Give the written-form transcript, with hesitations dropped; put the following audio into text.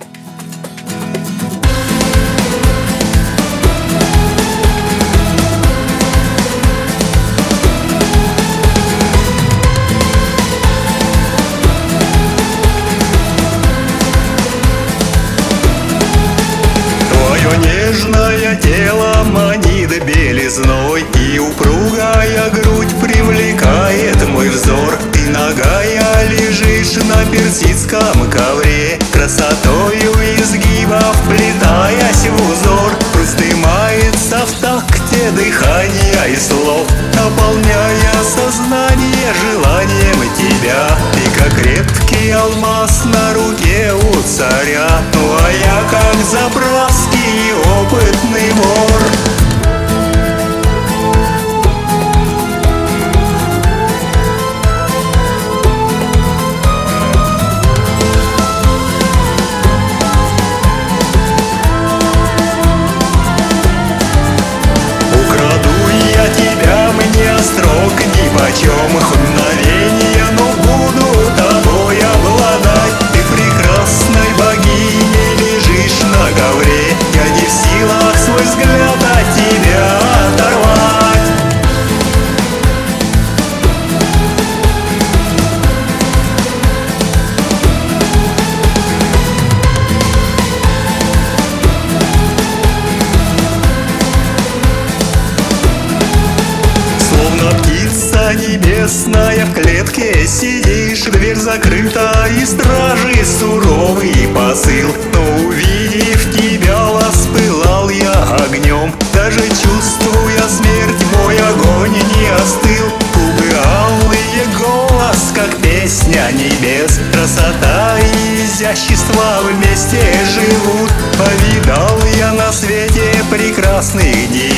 Нежное тело манит белизной, и упругая грудь привлекает мой взор. Ты нагая лежишь на персидском ковре, красотою изгибов вплетаясь в узор. Вздымается в такте дыхания и слов, наполняя сознание желанием тебя. Ты как редкий алмаз на руке у царя, ну а я как заправский и опытный вор. Строк нипочем, мгновенья, но буду тобой обладать. Ты прекрасной богиней лежишь на ковре, я не в силах свой взгляд от тебя оторвать. Птица небесная, в клетке сидишь, дверь закрыта и стражи суровый посыл. Но увидев тебя, воспылал я огнем, даже чувствуя смерть, мой огонь не остыл. Губы алые, голос, как песня небес, красота и изящество вместе живут. Повидал я на свете прекрасных дней,